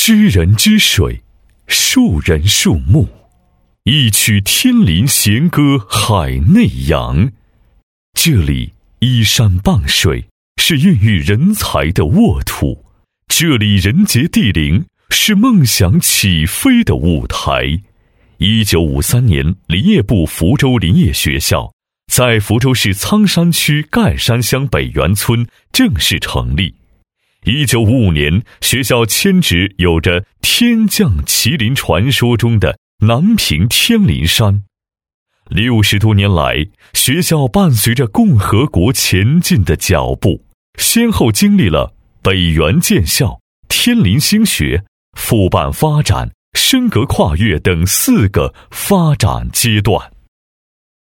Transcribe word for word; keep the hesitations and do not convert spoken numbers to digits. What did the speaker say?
知人知水，树人树木，一曲天林弦歌海内扬。这里依山傍水，是孕育人才的沃土，这里人杰地灵，是梦想起飞的舞台。一九五三年，林业部福州林业学校在福州市苍山区盖山乡北园村正式成立。一九五五年，学校迁址有着天降麒麟传说中的南屏天林山。六十多年来，学校伴随着共和国前进的脚步，先后经历了北园建校、天林兴学、复办发展、升格跨越等四个发展阶段。